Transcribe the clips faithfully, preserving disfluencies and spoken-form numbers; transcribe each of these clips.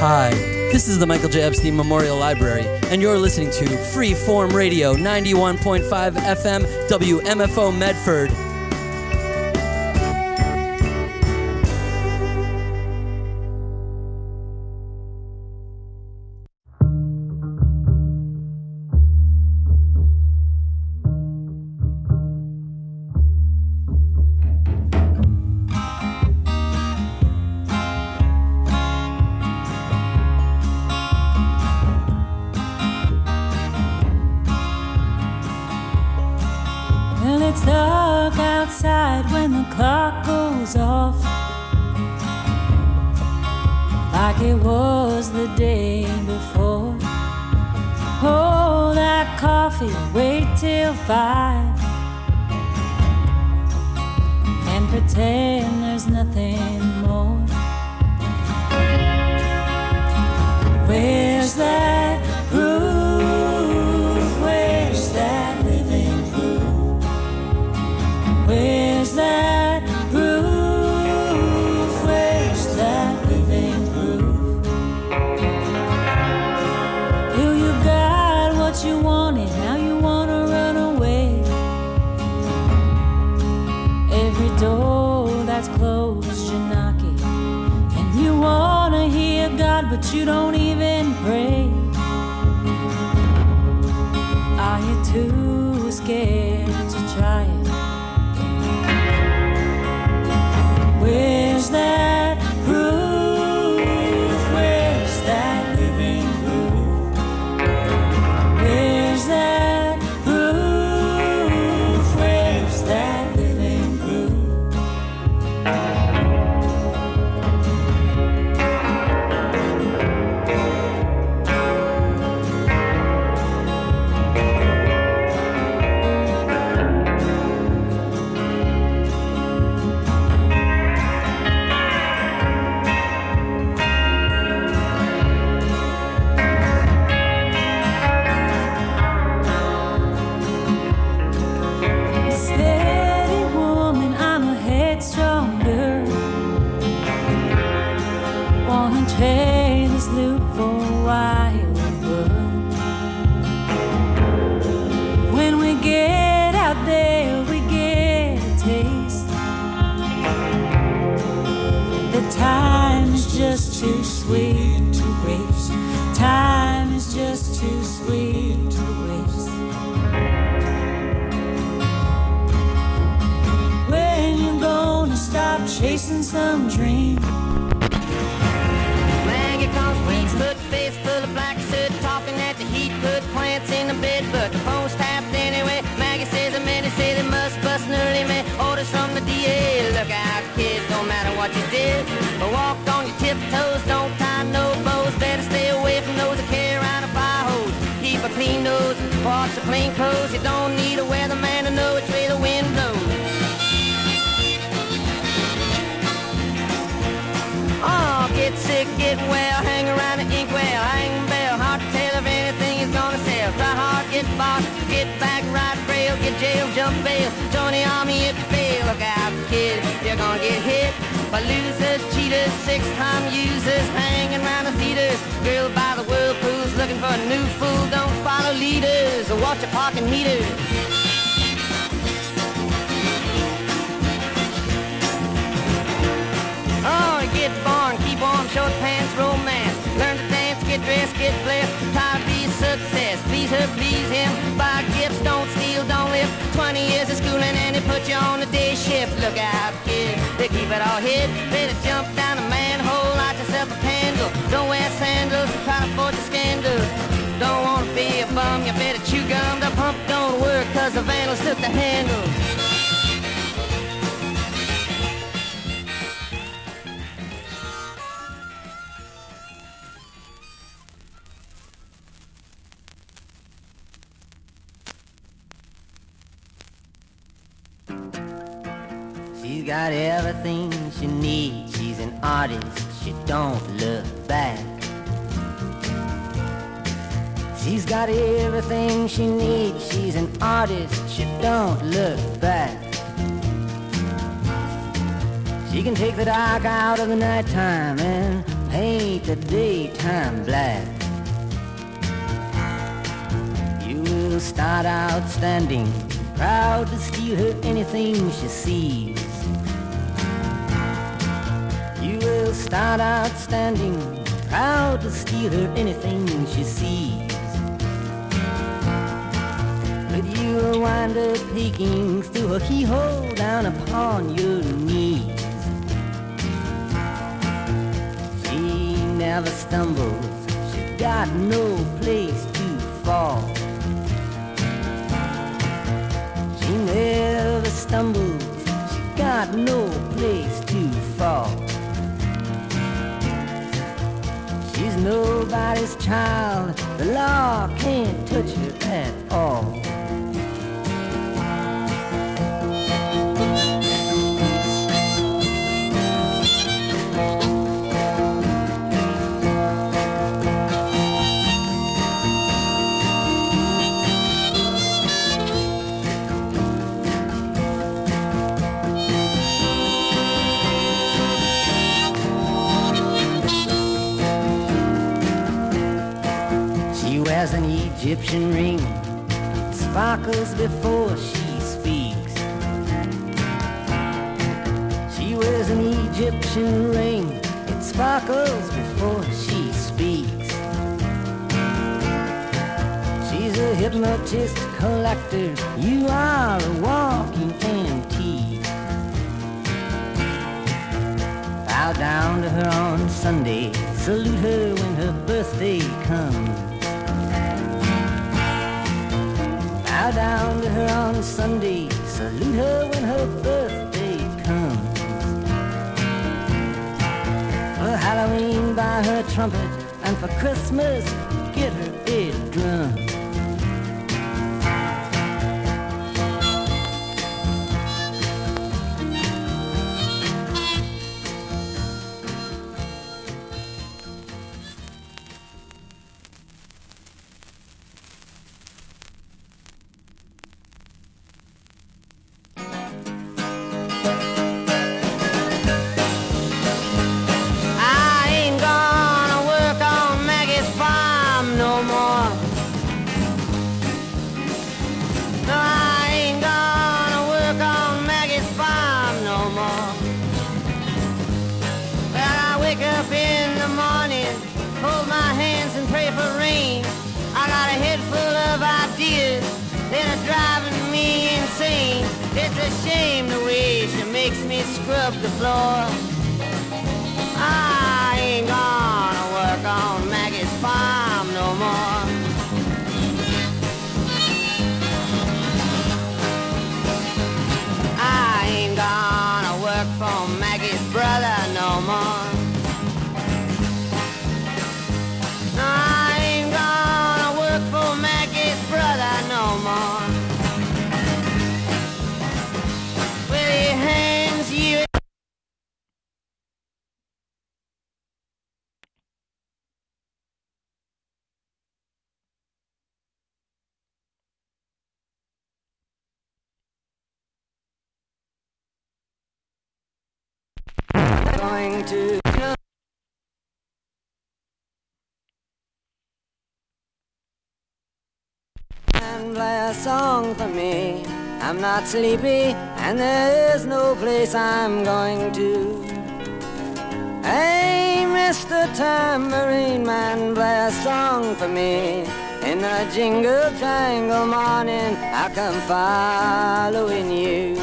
Hi, this is the Michael J. Epstein Memorial Library, and you're listening to Freeform Radio, ninety-one point five F M, W M F O Medford. It's dark outside when the clock goes off, like it was the day before. Hold that coffee, wait till five, and pretend there's nothing more. Where's that roof? Where's that living proof? Where's that roof? Where's that living proof? You, you got what you wanted, now you wanna run away. Every door that's closed, you're knocking, and you wanna hear God, but you don't even pray. Are you too scared to try it? Where's that roof? Where's that living proof? Where's that roof? Where's that living proof? Trade this loop for a while, but when we get out there, we get a taste. The time is just too sweet to waste. Time is just too sweet to waste. When you gonna stop chasing some dream? Put face full of black soot, talking at the heat, put plants in the bed, but the phone's tapped anyway. Maggie says the men say they must bust an early man. Orders from the D A, look out kid, no matter what you did. But walk on your tiptoes, don't tie no bows. Better stay away from those that carry around a fire hose. Keep a clean nose, wash the clean clothes. You don't need a weatherman to know which way the wind blows. Oh, get sick, get well, hang around the inkwell, hang bell, hard to tell if anything is gonna sell. Try hard, get bossed, get back, ride rail, get jail, jump bail, join the army if you fail. Look out, kid, you're gonna get hit by losers, cheaters, six-time users, hanging around the theaters. Girl by the whirlpools, looking for a new fool, don't follow leaders, or watch your parking meters. Oh, get born, keep warm, short pants, romance. Learn to dance, get dressed, get blessed. Try to be a success, please her, please him. Buy gifts, don't steal, don't live. Twenty years of schooling and they put you on the day shift. Look out, kid, they keep it all hid. Better jump down a manhole, light yourself a candle. Don't wear sandals, try to forge a scandal. Don't wanna be a bum, you better chew gum. The pump don't work cause the vandals took the handle. She's got everything she needs. She's an artist, she don't look back. She's got everything she needs. She's an artist, she don't look back. She can take the dark out of the nighttime and paint the daytime black. You will start out standing, proud to steal her anything she sees. You will start out standing, proud to steal her anything she sees. But you will wind up peeking through a keyhole down upon your knees. She never stumbles, she's got no place to fall. She never stumbles, she got no place to fall. She's nobody's child, the law can't touch her at all. Wears an Egyptian ring, it sparkles before she speaks. She wears an Egyptian ring, it sparkles before she speaks. She's a hypnotist collector, you are a walking antique. Bow down to her on Sunday, salute her when her birthday comes. Bow down to her on Sunday, salute her when her birthday comes. For Halloween buy her trumpet, and for Christmas get her a drum. Scrub the floor. I ain't gonna work on Maggie's farm no more. I ain't gonna work for Maggie's brother no more. No, I ain't gonna work for Maggie's brother no more. With your hands you going to and play a song for me. I'm not sleepy and there is no place I'm going to. Hey, Mister Tambourine Man, play a song for me. In the jingle jangle morning I come following you.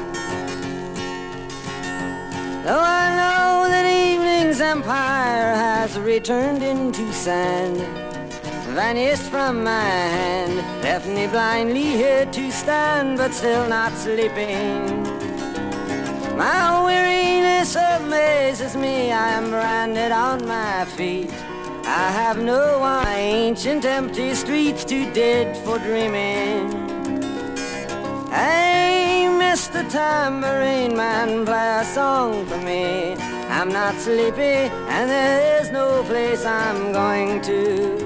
Though I know that evening's empire has returned into sand, vanished from my hand, left me blindly here to stand, but still not sleeping. My weariness amazes me, I am branded on my feet. I have no one, ancient empty streets too dead for dreaming. Hey, Mister Tambourine Man, play a song for me. I'm not sleepy and there is no place I'm going to.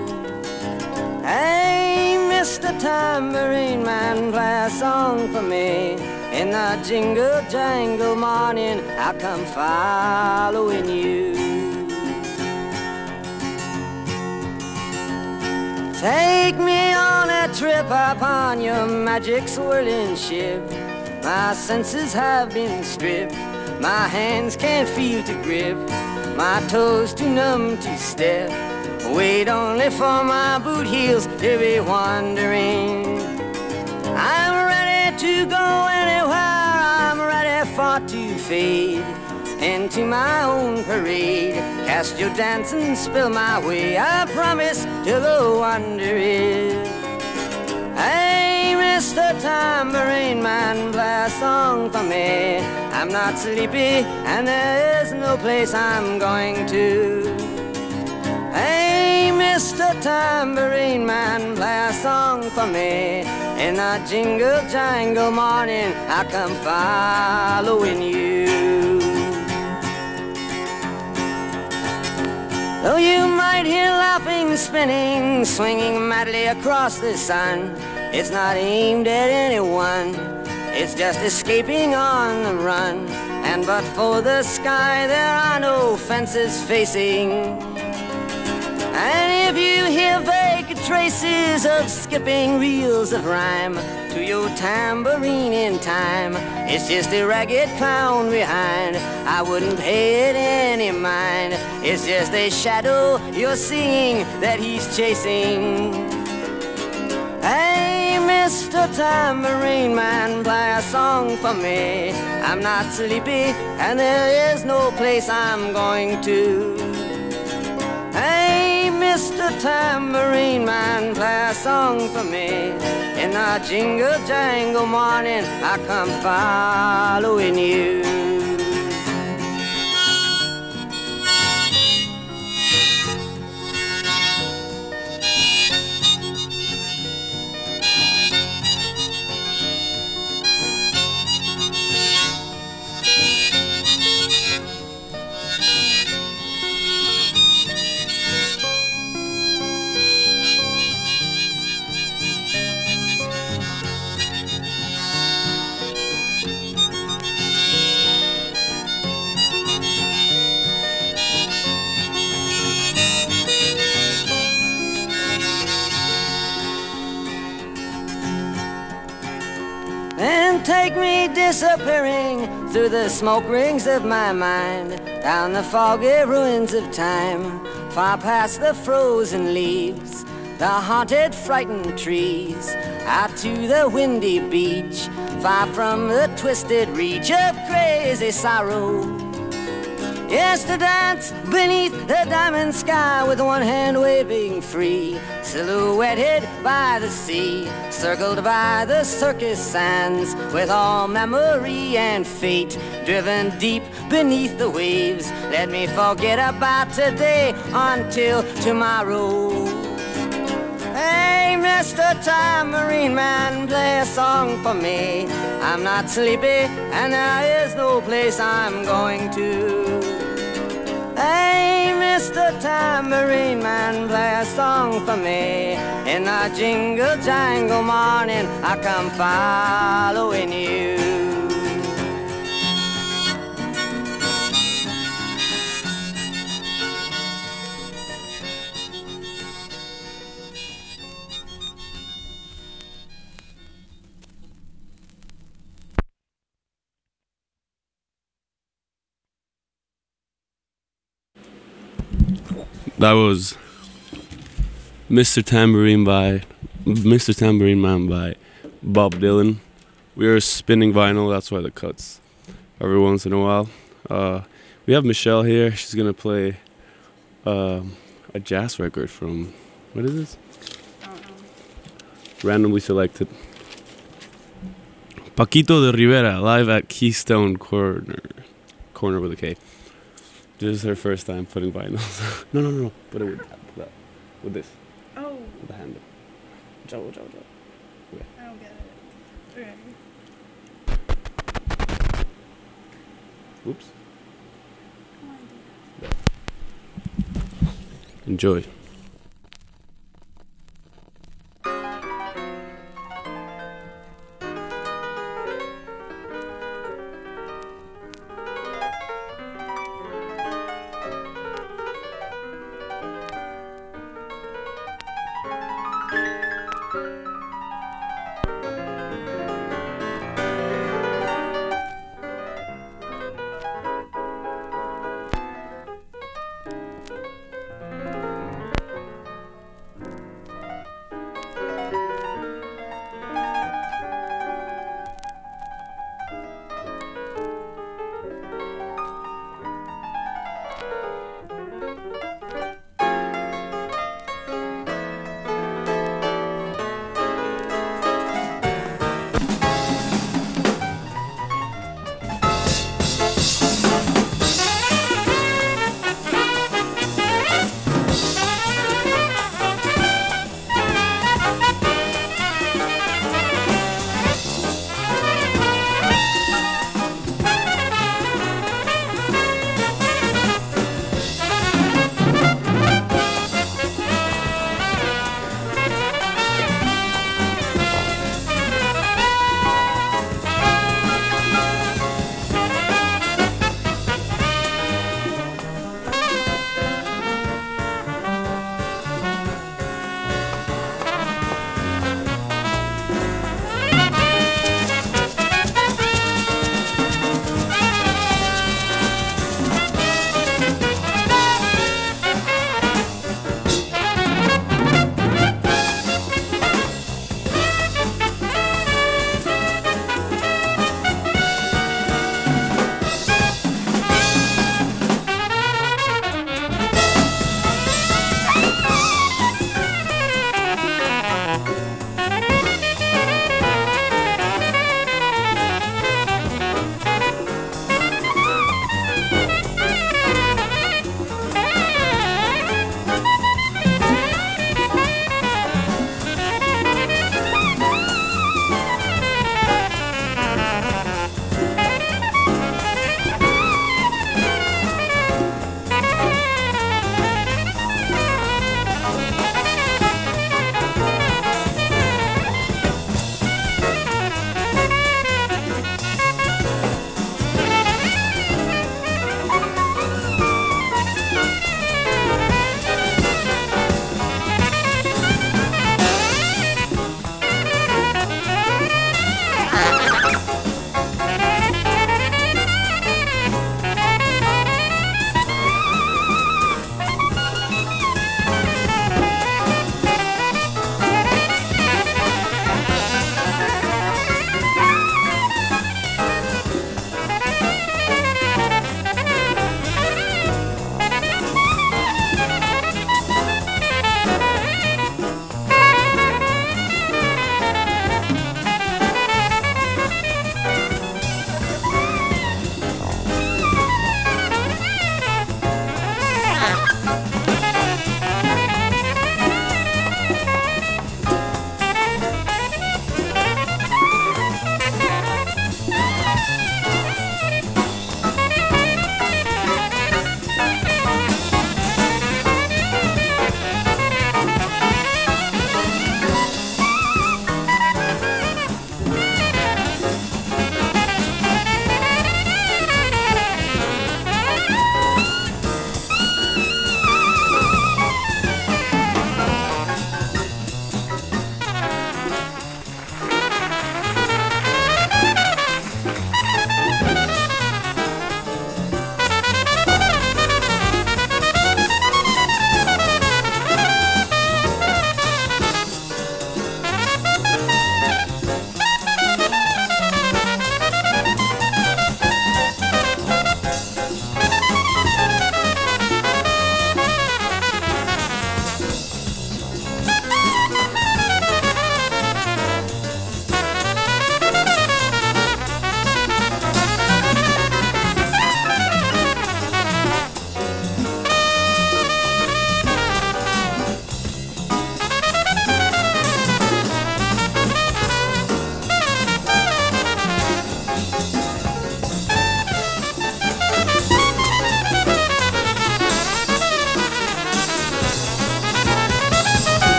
Hey, Mister Tambourine Man, play a song for me. In the jingle jangle morning I come following you. Take me on a trip upon your magic swirling ship. My senses have been stripped. My hands can't feel to grip. My toes too numb to step. Wait only for my boot heels to be wandering. I'm ready to go anywhere. I'm ready for to fade into my own parade. Cast your dance and spill my way. I promise to go under it. Hey, Mister Tambourine Man, play a song for me. I'm not sleepy and there is no place I'm going to. Hey, Mister Tambourine Man, play a song for me. In the jingle jangle morning, I come following you. Though you might hear laughing, spinning, swinging madly across the sun, it's not aimed at anyone, it's just escaping on the run. And but for the sky, there are no fences facing. And if you hear vague traces of skipping reels of rhyme to your tambourine in time, it's just a ragged clown behind. I wouldn't pay it any mind. It's just a shadow you're seeing that he's chasing. Hey, Mister Tambourine Man, play a song for me. I'm not sleepy and there is no place I'm going to. Hey, Mister Tambourine Man, play a song for me. In the jingle jangle morning, I come following you. And take me disappearing through the smoke rings of my mind, down the foggy ruins of time, far past the frozen leaves, the haunted, frightened trees, out to the windy beach, far from the twisted reach of crazy sorrow. Yes, to dance beneath the diamond sky with one hand waving free, silhouetted by the sea, circled by the circus sands, with all memory and fate driven deep beneath the waves. Let me forget about today until tomorrow. Hey, Mister Tambourine Man, play a song for me. I'm not sleepy and there is no place I'm going to. Hey, Mister Tambourine Man, play a song for me. In the jingle jangle morning, I come following you. That was Mister Tambourine by Mister Tambourine Man by Bob Dylan. We are spinning vinyl, that's why the cuts every once in a while. Uh, we have Michelle here. She's gonna play uh, a jazz record from, what is this? I don't know. Randomly selected. Paquito de Rivera live at Keystone Corner, corner with a K. This is her first time putting vinyls. no, no, no, no. Put it with that. Put that. With this. Oh. With the handle. Watch out, watch out, watch out. Okay. I don't get it. Okay. Oops. Enjoy.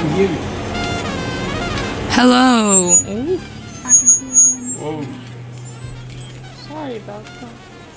Hello. Whoa. Sorry about that.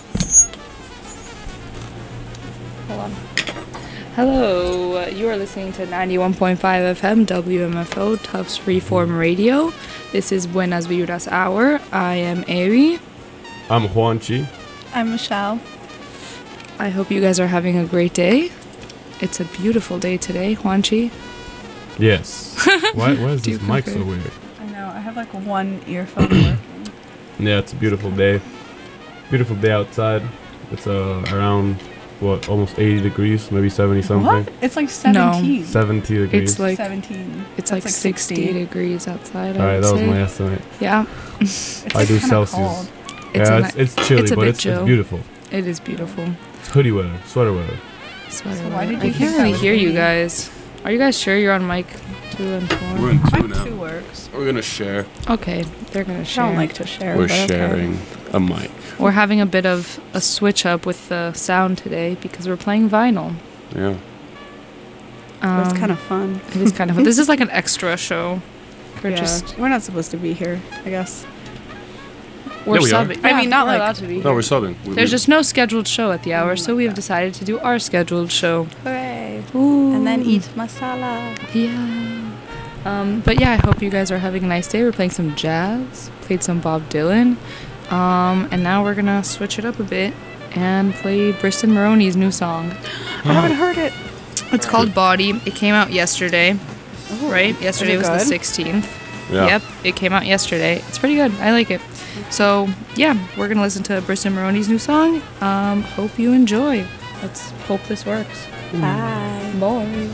Hold on. Hello. uh, You are listening to ninety-one point five F M W M F O Tufts Freeform Radio. This is Buenas Vibras Hour. I am Avi. I'm Juanchi. I'm Michelle. I hope you guys are having a great day. It's a beautiful day today, Juanchi. Yes. Why, why is Do you this mic so concur? weird? I know, I have like one earphone working. Yeah, it's a beautiful day. Beautiful day outside. It's uh, around, what, almost eighty degrees, maybe seventy something. What? It's like seventeen. seventy degrees. It's like seventeen. it's That's like sixty sixty. degrees outside. I Alright, would that was say. my estimate. Yeah. It's I like do kinda Celsius. cold. It's yeah, a it's, ni- it's chilly, it's a but bit it's, it's chill. beautiful. It is beautiful. It's hoodie weather, sweater weather. Sweater So why weather. did I you can't think that really was hear you me? guys. Are you guys sure you're on mic two and four? We're in two Mic now. two works. We're gonna share. Okay, they're gonna I share. don't like to share. We're but okay. sharing a mic. We're having a bit of a switch up with the sound today because we're playing vinyl. Yeah. That's Um, kind of fun. It is kind of. This is like an extra show. We're yeah. just We're not supposed to be here, I guess. we're Yeah, we are. subbing. I Yeah, mean, not we're like- allowed to be. No, here. we're subbing. We- There's we- just no scheduled show at the hour, Oh so my we have God. decided to do our scheduled show. Hooray. Ooh. And then eat masala. Yeah. Um, but yeah, I hope you guys are having a nice day. We're playing some jazz, played some Bob Dylan, um, and now we're gonna switch it up a bit and play Briston Maroney's new song. I haven't heard it. It's called Body. It came out yesterday, Oh, right? Yesterday it was the good? sixteenth. Yeah. Yep, it came out yesterday. It's pretty good. I like it. So yeah, we're gonna listen to Briston Maroney's new song. Um, hope you enjoy. Let's hope this works. Bye. Bye.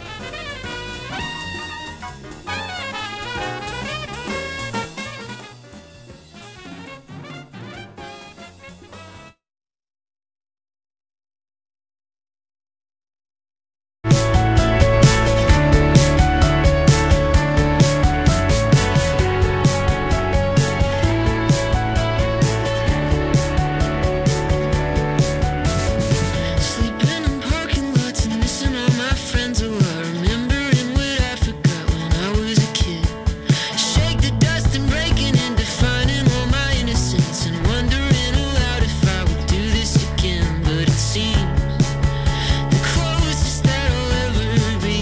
Sleeping in parking lots and missing all my friends. Oh, I remembering what I forgot when I was a kid. Shake the dust and breaking and defining all my innocence and wondering aloud if I would do this again. But it seems the closest that I'll ever be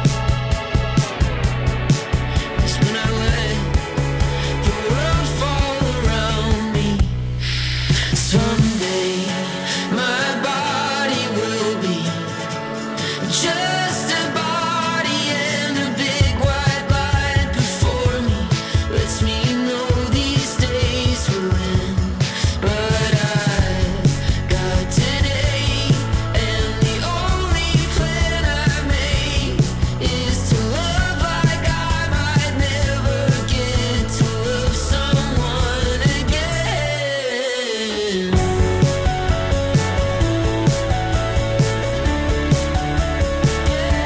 is when I let the world fall around me. Someday my body will be just a body, and a big white light before me lets me know these days will end. But I've got today, and the only plan I made is to love like I might never get to love someone again. Yeah.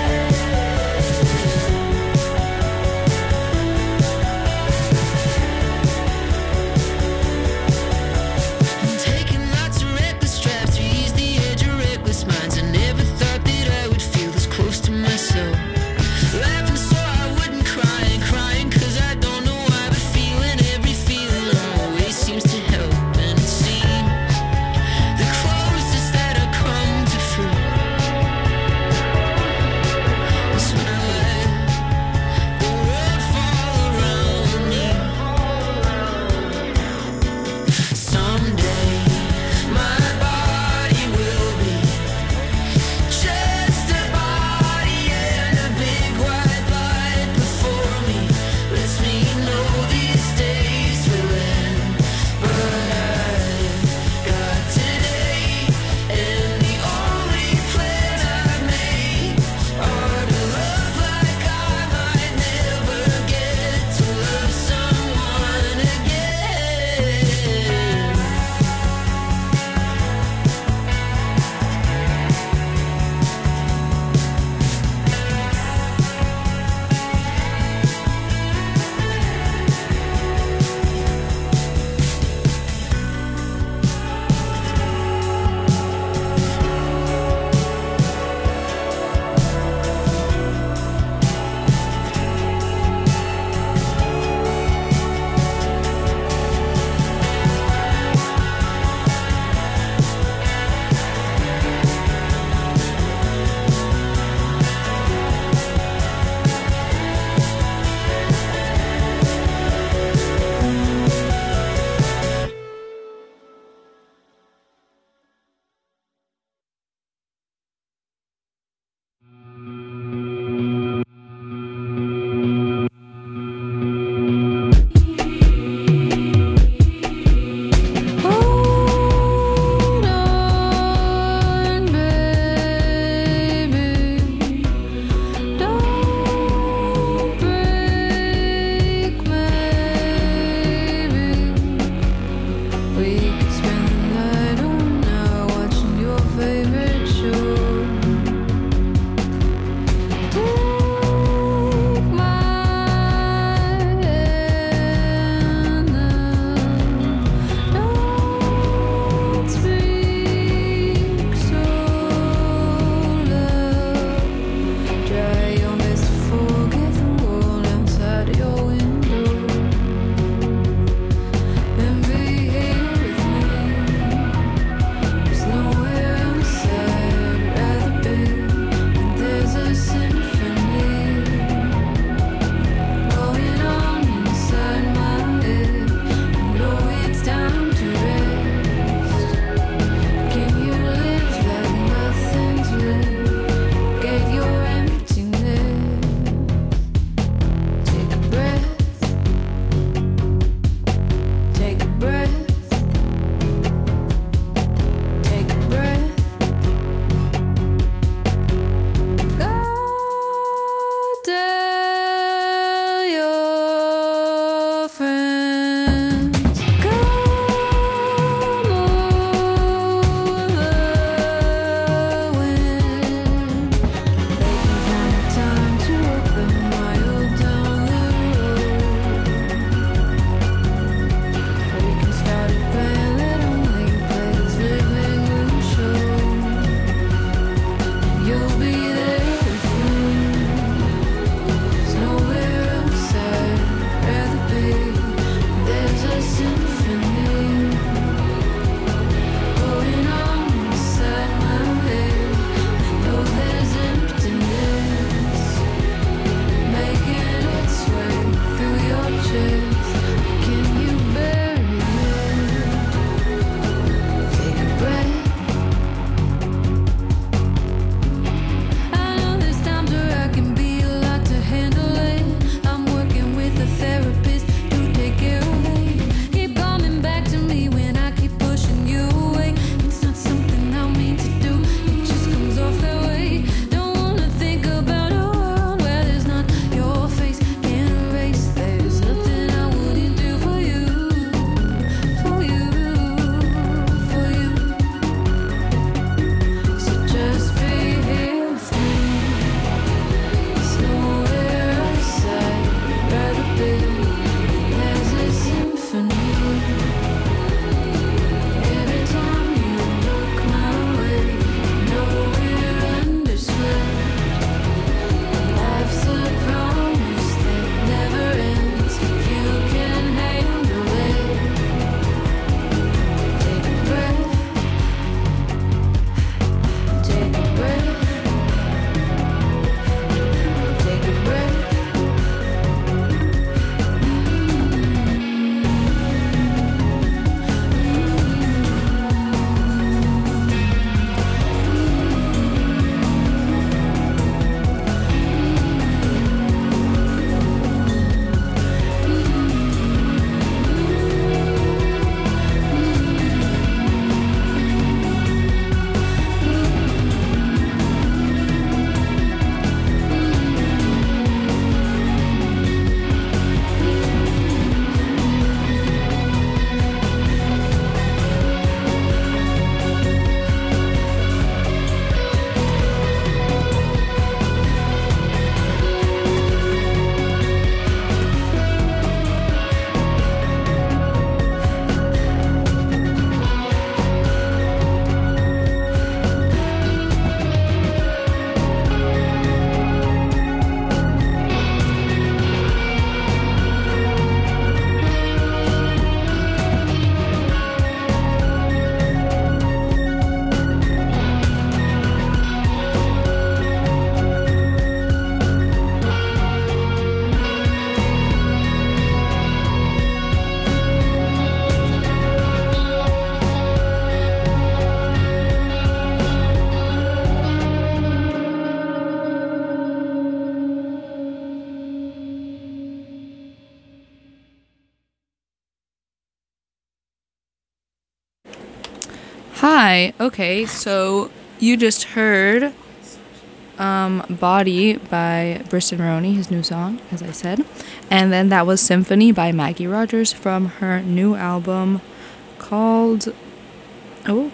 Hi. Okay, so you just heard um, Body by Briston Maroney, his new song, as I said. And then that was Symphony by Maggie Rogers from her new album called, oh,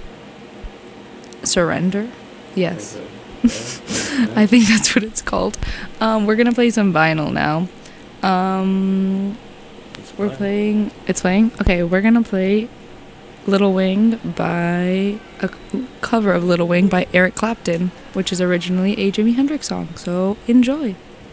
Surrender? Yes. I think that's what it's called. Um, we're going to play some vinyl now. Um, we're playing, it's playing? Okay, we're going to play Little Wing by a cover of Little Wing by Eric Clapton, which is originally a Jimi Hendrix song. So enjoy.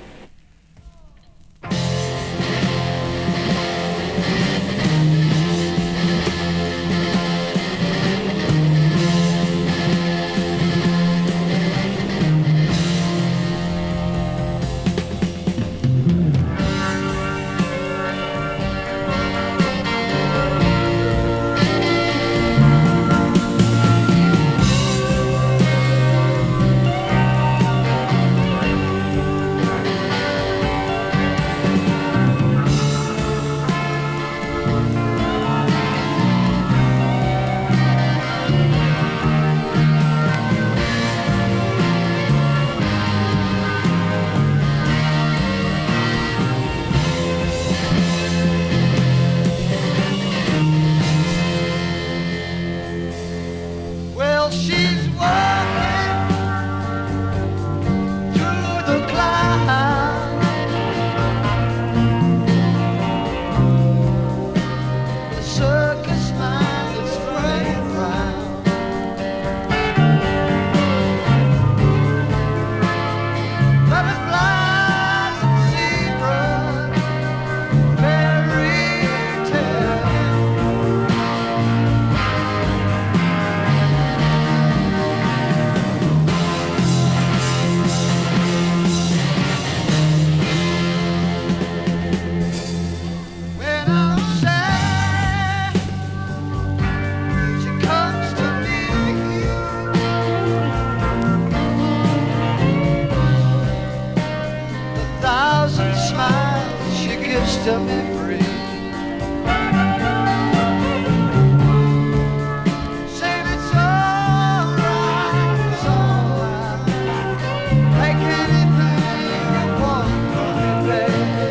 Well, she's walking through the clouds. The circus line is spraying round. Butterflies and zebras, fairy tale. When I'm sad, she comes to me. The thousand smiles she gives to me free. Saying it's alright, it's alright. Take anything you want from me, baby.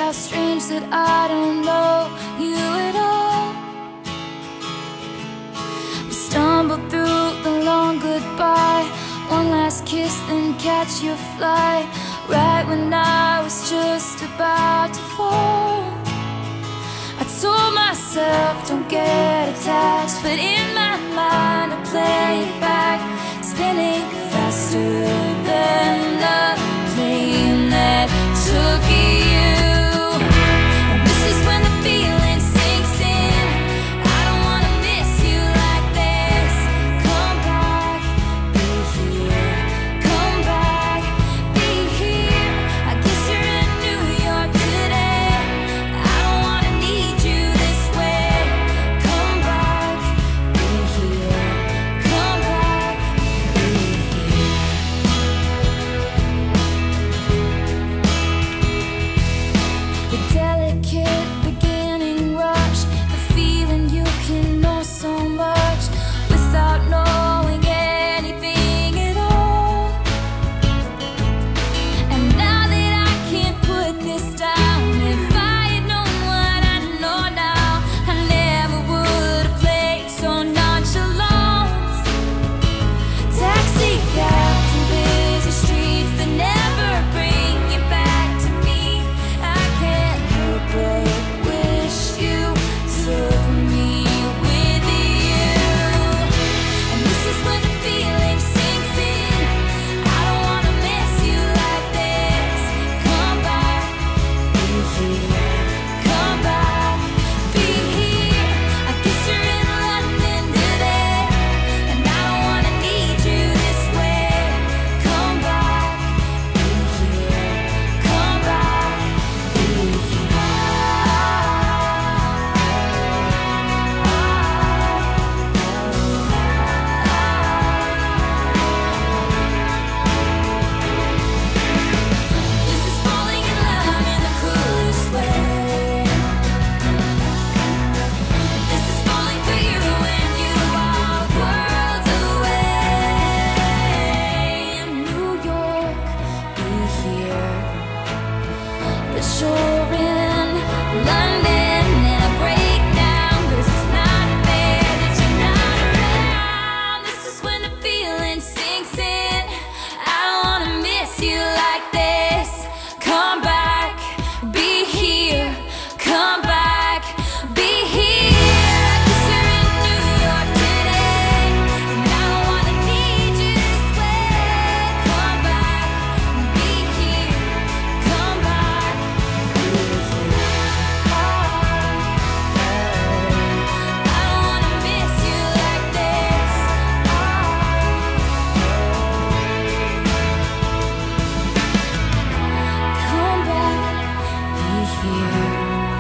how strange that I don't know you at all. We stumbled through the long goodbye, one last kiss, then catch your flight, right when I was just about to fall. I told myself, don't get attached, but in my mind I play it back, spinning faster than the plane that took you. And this is when the feeling sinks in. I don't wanna miss you like this. Come back, be here. Come back, be here. I guess you're in New York today. I don't wanna need you this way. Come back, be here. Come back, be here. The delicate beginning rush, the feeling you can know so much without knowing anything at all. And now that I can't put this down, if I had known what I know now, I never would have played so nonchalant. Taxi cabs and busy streets that never bring you back to me. I can't help but wish you took me with you. And this is when the feeling sinks in. I don't wanna miss you like this. Come back, be here. Come back, be here. I guess you're in London today, and I don't wanna need you this way. Come back, be here. Come back, be This is falling in love in the coolest way. This is falling for you when you are worlds away. In New York, be here. But you're in London in a breakdown, 'cause it's not fair that you're not around. This is when the feeling sinks in. I don't wanna miss you like this. Come back, be here. Come back, be here. 'Cause you're in New York today, and I don't wanna need you this way. Come back, be here. Come back, be here. I don't wanna miss you like this. Come back, be here.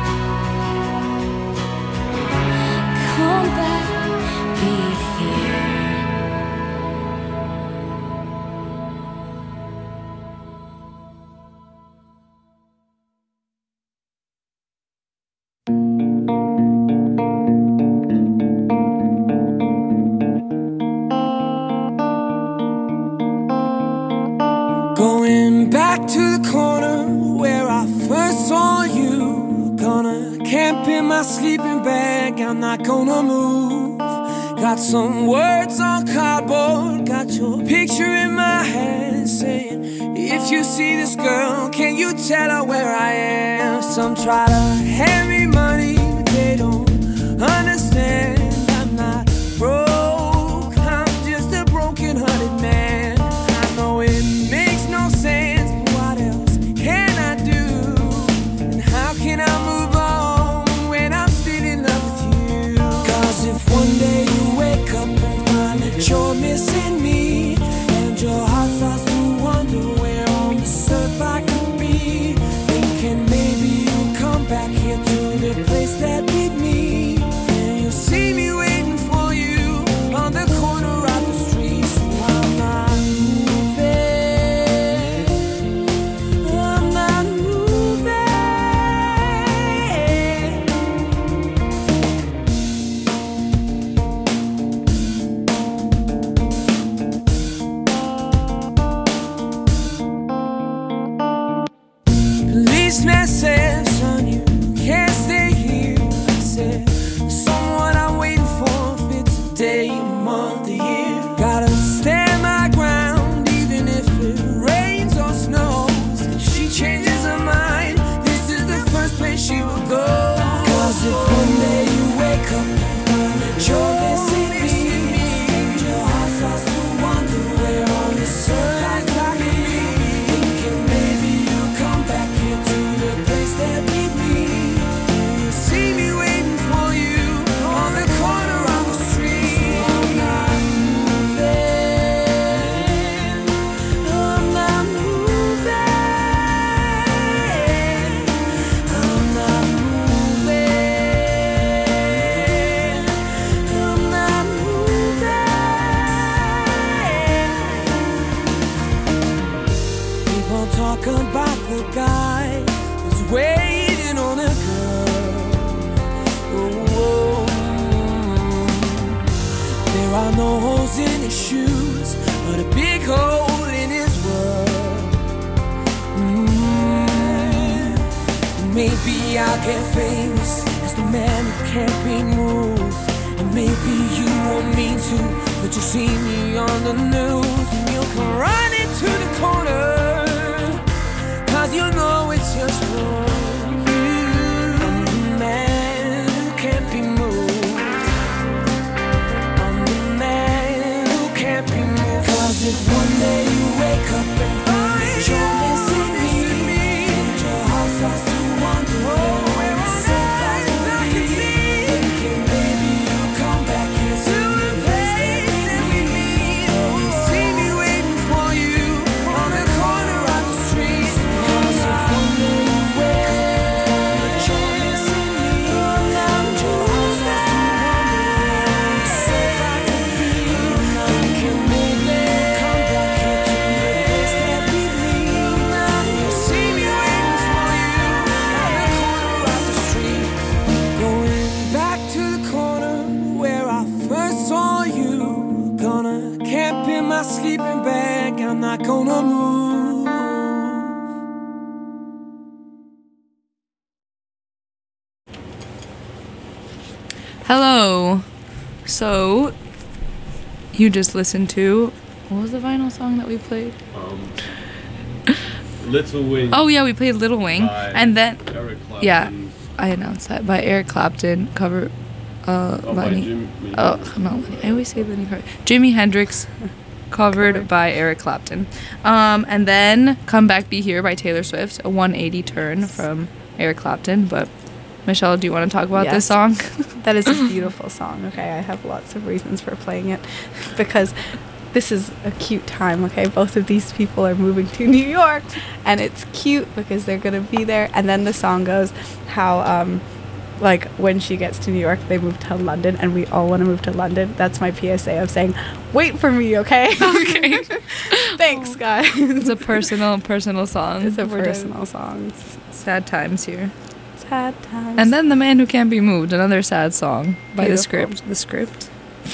Come back, be here. Going back to the corner where I first saw you. Gonna camp in my sleeping bag, I'm not gonna move. Got some words on cardboard, got your picture in my hand, saying, if you see this girl, can you tell her where I am? Some try to hand me money, but they don't understand. I'm not broke, I'm just a broken-hearted man. I know it makes no sense, but what else can I do? And how can I move on when I'm still in love with you? 'Cause if one day you wake up and find that you're missing me, and your heart starts to wonder where on this earth I could be, thinking maybe you'll come back here to Cause if one day you wake up and find that you're missing me, and your heart starts to wonder where all this sunlight got me, thinking maybe you'll come back here to the place that beat me. You see me waiting for you on the corner of the street. I'm not moving, I'm not moving, I'm not moving, I'm not moving. People talk about the guy who's waiting on a girl. Oh, there are no holes in his shoes, but a big hole in his world. Mm. Maybe I'll get famous as the man who can't be moved. And maybe you want me to, but you see me on the news and you'll come running to the corner, cause you know it's just for you. I'm the man who can't be moved. I'm the man who can't be moved. Cause if one day you wake up and find that you're missing me, and your heart starts to wonder where all this sunlight got me, thinking maybe you'll come back here to the place that we meet. You see me waiting for you on the corner of the street. Cause if one day you wake up and you're missing me, and your heart starts to wonder where all this sunlight got me, thinking maybe you'll come back here to the place that we meet. You see me waiting for you on the corner of the street. Going back to the corner where I first saw you. Gonna camp in my sleeping bag, I'm not gonna move. Hello. So, you just listened to, what was the vinyl song that we played? Um, Little Wing. Oh yeah, we played Little Wing, by and then Eric Clapton. yeah, I announced that by Eric Clapton, cover, uh, Oh, by Lenny. Jimmy Oh, Hendrix. no, Lenny. I always say Lenny Kravitz. Jimi Hendrix, covered by Eric Clapton. Um, and then Come Back Be Here by Taylor Swift, a one eighty turn from Eric Clapton. But Michelle, do you want to talk about this Yes. song? That is a beautiful song, okay? I have lots of reasons for playing it because this is a cute time, okay? Both of these people are moving to New York and it's cute because they're going to be there. And then the song goes how, um, like, when she gets to New York, they move to London and we all want to move to London. That's my P S A of saying, wait for me, okay? Okay. Thanks, guys. It's a personal, personal song. It's a We're doing personal song. Sad times here. Sad times. And then The Man Who Can't Be Moved, another sad song by the Beautiful. script. The script.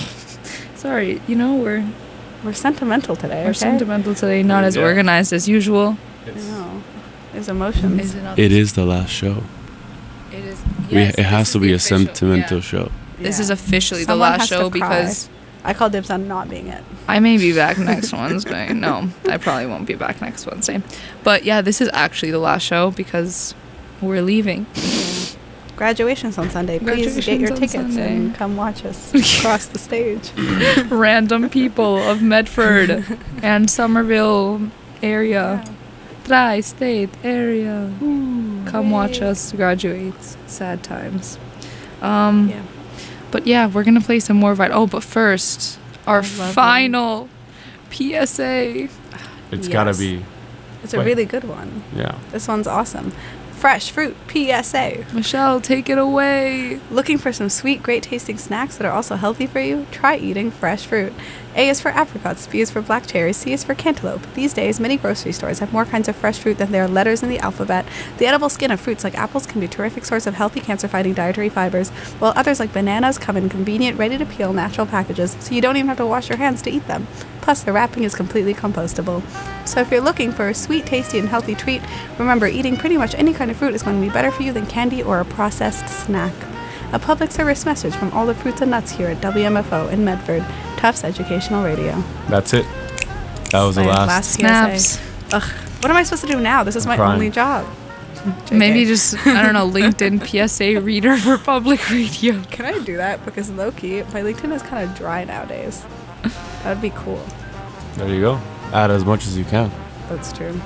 Sorry, you know, we're We're sentimental today, we're okay? sentimental today, not as Yeah. organized as usual. I know. There's emotions. Is it not? It is the last show. It is. We, yes, it has this to is be the a official- sentimental yeah. show. This Yeah. is officially Someone the last has to show cry. because I call dibs on not being it. I may be back next Wednesday. No, I probably won't be back next Wednesday. But yeah, this is actually the last show because we're leaving. Graduation's on Sunday. Please get Graduation's your on tickets Sunday. and come watch us across the stage. Random people of Medford and Somerville area, tri-state area, come watch us graduate. Sad times. Um, Yeah. But yeah, we're gonna play some more. Vi- oh, but first, our love final P S A. It's Yes. gotta be, It's a Wait. really good one. yeah. This one's awesome. Fresh fruit P S A. Michelle, take it away. Looking for some sweet, great tasting snacks that are also healthy for you? Try eating fresh fruit. A is for apricots, B is for black cherries, C is for cantaloupe. These days, many grocery stores have more kinds of fresh fruit than there are letters in the alphabet. The edible skin of fruits like apples can be a terrific source of healthy cancer-fighting dietary fibers, while others like bananas come in convenient, ready-to-peel natural packages, so you don't even have to wash your hands to eat them. Plus, the wrapping is completely compostable. So if you're looking for a sweet, tasty, and healthy treat, remember eating pretty much any kind of fruit is going to be better for you than candy or a processed snack. A public service message from all the fruits and nuts here at W M F O in Medford, Tufts Educational Radio. That's it. That was the My last. last P S A. Snaps. Ugh, what am I supposed to do now? This is I'm my crying. only job. Maybe just, I don't know, LinkedIn P S A reader for public radio. Can I do that? Because low key, my LinkedIn is kind of dry nowadays. That'd be cool. There you go. Add as much as you can. That's true.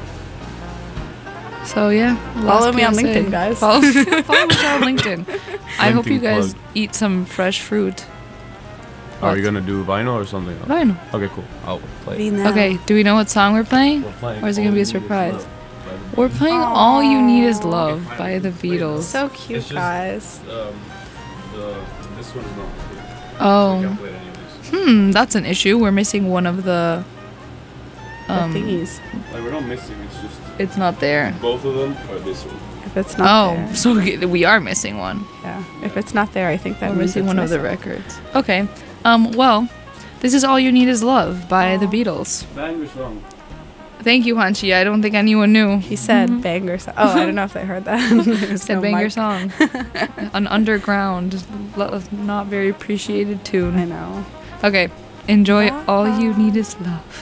So yeah, Follow last me on P S A. LinkedIn, guys. Follow, follow me on LinkedIn. I hope you LinkedIn guys plug. eat some fresh fruit. Are you What? gonna do vinyl or something else? Vinyl. Okay, cool. I'll play. Be it. now. Okay, do we know what song we're playing? We're playing Or is it gonna be a All You Need Is surprise? Love by the We're playing All You Need Is Love by the Beatles. So cute, It's just- guys. Um, the, this one is not good. I Oh, can't play any of these. hmm, that's an issue. We're missing one of the. The Um, thingies. Like, we're not missing, it's just it's not there. both of them are this one. If it's not Oh, there. so we- we are missing one. Yeah. If it's not there, I think that We're means missing it's one of the missing. records. Okay. Um. Well, this is All You Need Is Love by the Beatles. Banger song. Thank you, Hanchi. I don't think anyone knew. He said banger song. Oh, I don't know if they heard that. There's Said no banger mic. song. An underground, lo- not very appreciated I tune. know. Okay. Enjoy All You Need Is Love.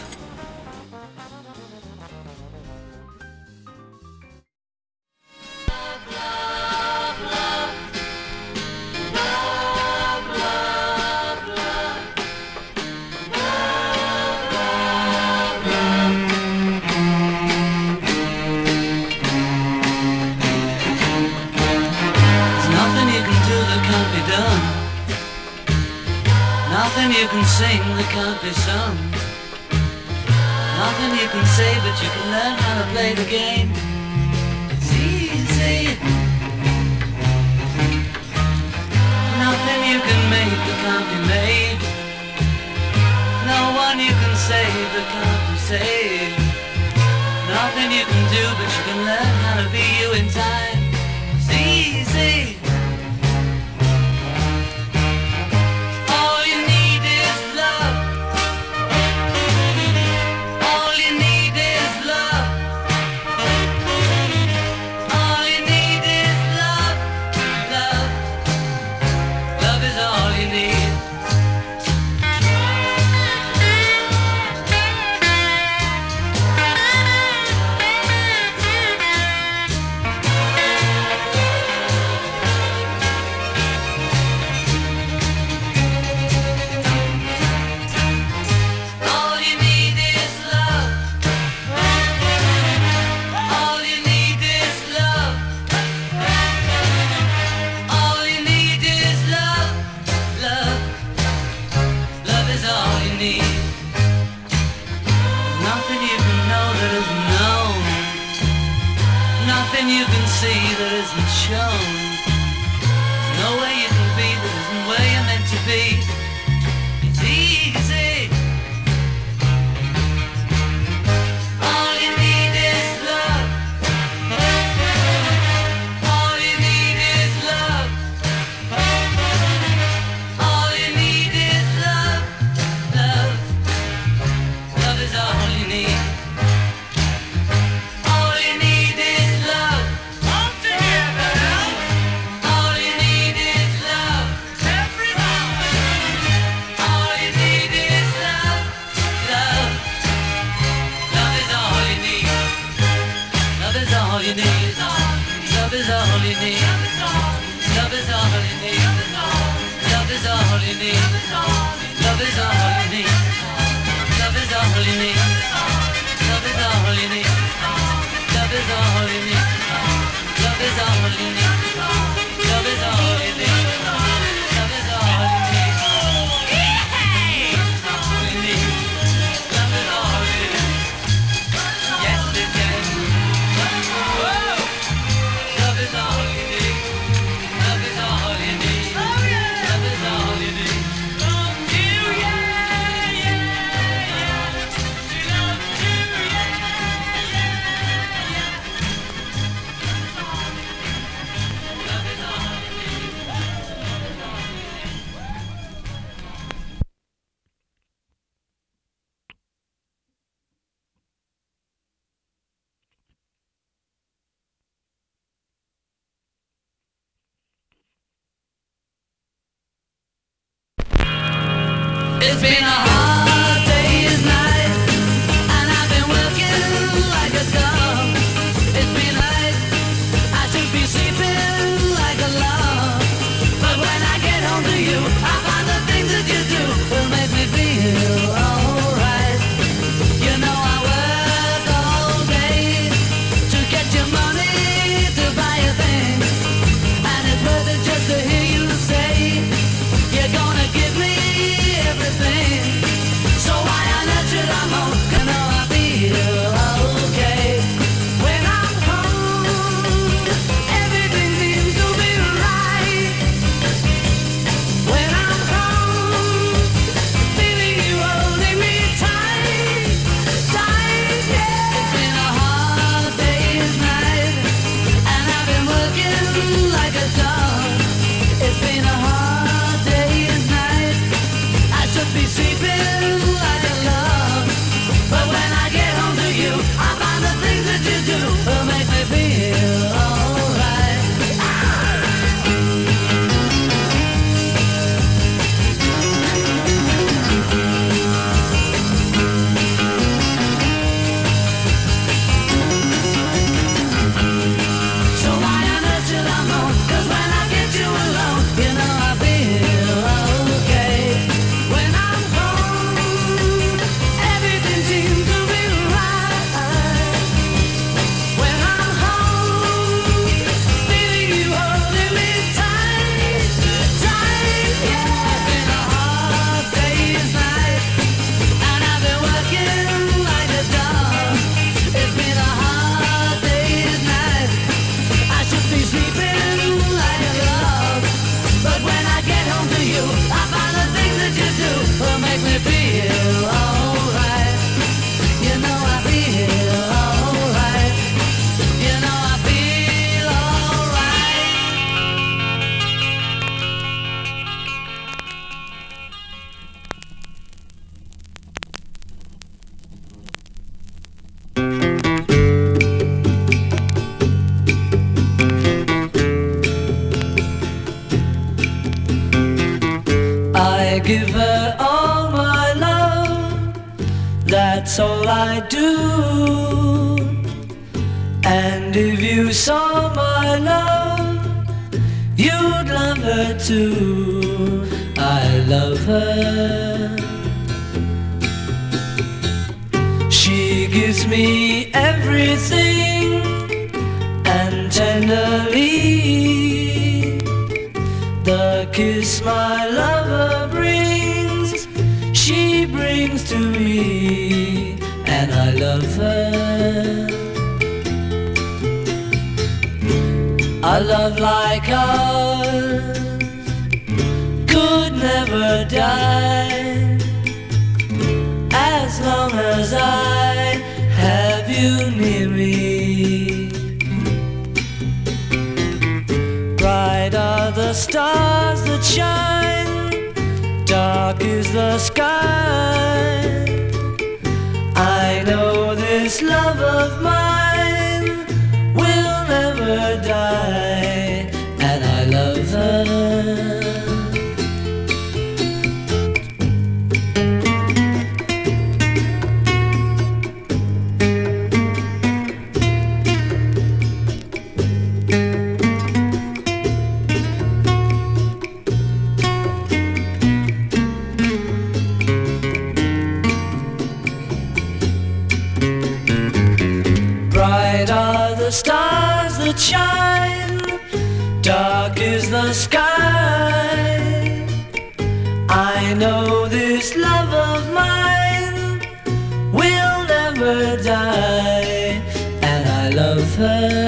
There's nothing you can do that can't be done. Nothing you can sing that can't be sung. Nothing you can say, but you can learn how to play the game. It's easy. Nothing you can make that can't be made. No one you can save that can't be saved. Nothing you can do, but you can learn how to be you in time. It's easy. All you need is love. All you need is love. All you need is love. Love. Love is all you need. All you need is love. All you need is love. All you need is love. Love. Love is all you need. Nothing you can know that isn't known. Nothing you can see that isn't shown. There's no way you can be that isn't where you're meant to be. It's easy. All you need is love. All you need is love. All you need is love. Love. Love is all you need. All you need is love. All together. All you need is love. Everybody. All you need is love. Love. Love is all you need. Love is all you need. Love is all you need. Love is all you need. Love is all you need. Love is all you need. Love is all you need. Love is all you need. Love is all you need. Love is all you need. Love is all you need. Love is all you need. All you need. Love is all you need. Yes, it can. Whoa! Love is all you need. Love is all you need. Love is all you need. Love you, yeah, yeah, yeah. Love you, yeah, yeah, yeah. Love is all you need. It's been a hard day's night, and I've been working like a dog. It's been late, I give her all my love, that's all I do. And if you saw my love, you'd love her too. I love her. She gives me everything, and tenderly the kiss my lover brings, she brings to me, and I love her. A love like ours could never die, as long as I have you near me. Bright are the stars that shine, dark is the sky. I know this love of mine will never die, and I love her. Bright are the stars that shine, dark is the sky. I know this love of mine will never die, and I love her.